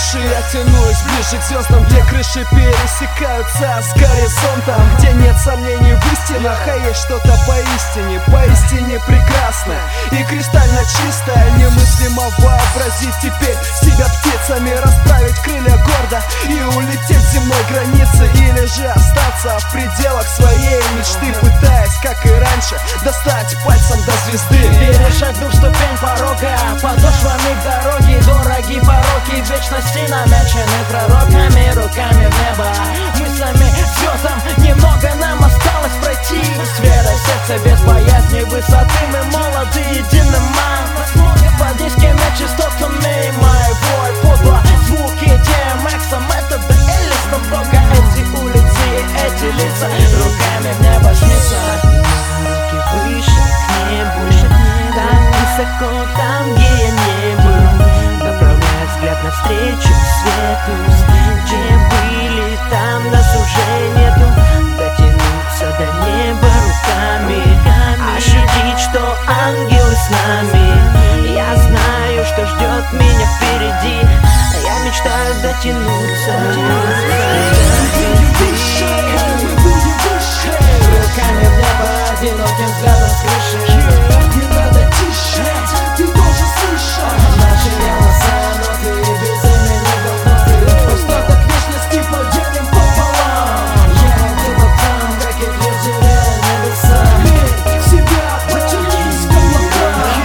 выше, я тянусь ближе к звездам, где крыши пересекаются с горизонтом, где нет сомнений в истинах, а есть что-то поистине прекрасное и кристально чистое. Немыслимо вообразить теперь себя птицами, расправить крылья гордо и улететь с земной границы, или же остаться в пределах своей мечты, пытаясь, как и раньше, достать пальцем до звезды. Перешагнув ступень порога, подошвами к дороге, дороги пороки вечности намечены пророками, руками в небо, мыслями к звездам. Немного нам осталось пройти, с верой в сердце, без боязни высоты. Мы молоды единым под низкими частотами. Мой бой подло, звуки DMX-ом, это DLS, но только эти улицы, эти лица, руками в небо снится. Руки выше, к небу, так высоко, там, где я не был, направляя взгляд навстречу свету. Где были, там нас уже нету. Дотянуться до неба руками, ощутить, что ангелы с нами. Я знаю, что ждет меня впереди, я мечтаю дотянуться руками в небо, одиноким взглядом с крыши. Не надо тише, ты должен слышать наши голоса, ноты без имени блокноты. остаток вечности поделим пополам. Я где-то там, как и прежде, небеса. Верь в себя, потянись к облакам.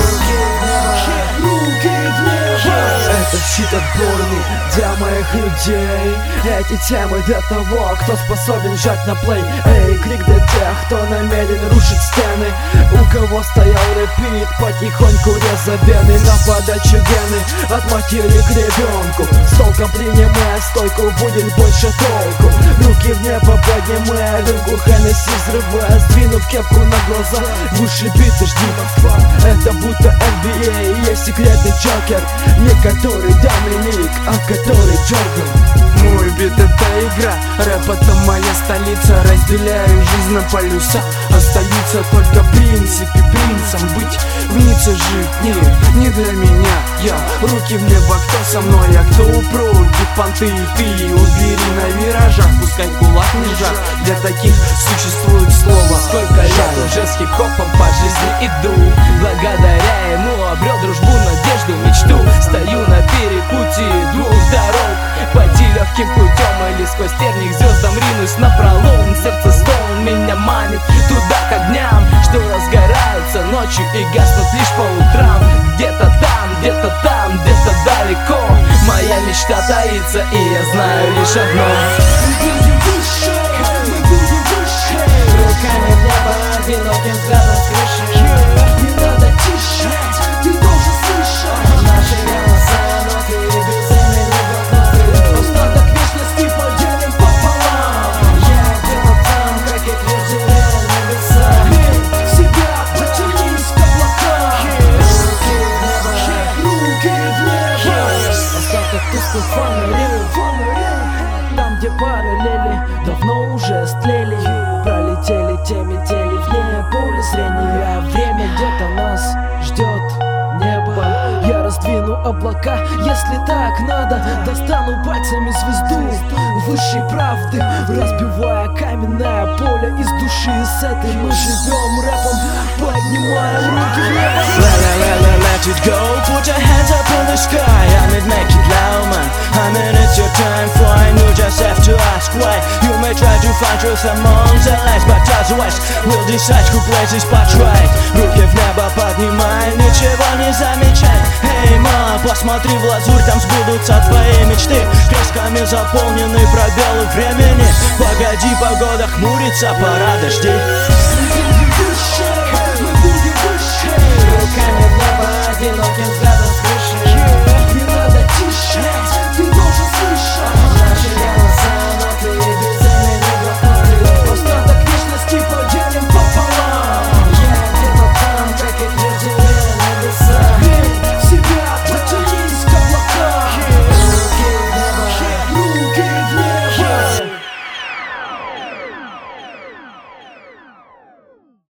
Руки в небо. Это щит отборный для моих людей. Эти темы для того, кто способен жать на плей. Эй, крик для тех, кто намерен рушить стены, у кого стоял репит, потихоньку реза вены. На подачу гены от матери к ребенку, с толком принимая стойку, будет больше толку. Руки в небо поднимая, рынку Хеннесси взрывая, сдвинув кепку на глаза. Выше биты жди Москва, это будто NBA. Есть секретный Джокер, не который Доминик, а который Джордан. Мой бит это игра, рэп это моя столица. Разделяю жизнь на полюса, остаются только в принципе принцем. Быть в Ницце жить, не для меня. Я руки в небо, кто со мной, а кто упроки. Понты ты убери на виражах, пускай кулак не жар. Для таких существует слово. Сколько лет уже с хип-хопом по жизни иду, благодаря ему обрел дружбу, надежду, мечту. Стою на перепутье двух дорог, пойти легким путем или сквозь терник звездам ринусь на пролом. Сердце стон меня манит туда к огням, что разгораются ночью и гаснут лишь по утрам. Где-то там, где-то далеко моя мечта таится, и я знаю лишь одно: Мы будем выше, мы будем выше. Руками в небо, одиноким взглядом с крыши. Не надо тише, ты должен слышать наши голоса, ноты без имени блокноты. остаток вечности поделим пополам. Я где-то там, как и прежде, небеса. Верь в себя, потянись к облакам. Руки в небо. Остаток тусклых фонарей, там, где параллели давно уже стлели, пролетели те метели вне поля зрения. Время где-то нас ждет небо. Я раздвину облака, если так надо. Достану пальцами звезду высшей правды, разбивая каменное поле из души. С этой мы живем рэпом, поднимаем руки в небо. Let it go, put your hands up in the sky. I mean, make it loud, man. I mean, it's your time flying. You just have to ask why. You may try to find truth among the lies, but otherwise we'll decide who plays this part right. Руки в небо поднимай, ничего не замечай. Эй, ма, посмотри в лазурь, там сбудутся твои мечты. Красками заполнены пробелы времени. Погоди, погода хмурится, пора дождей. Мы будем выше, мы будем выше. Руками в небо, одиноким взглядом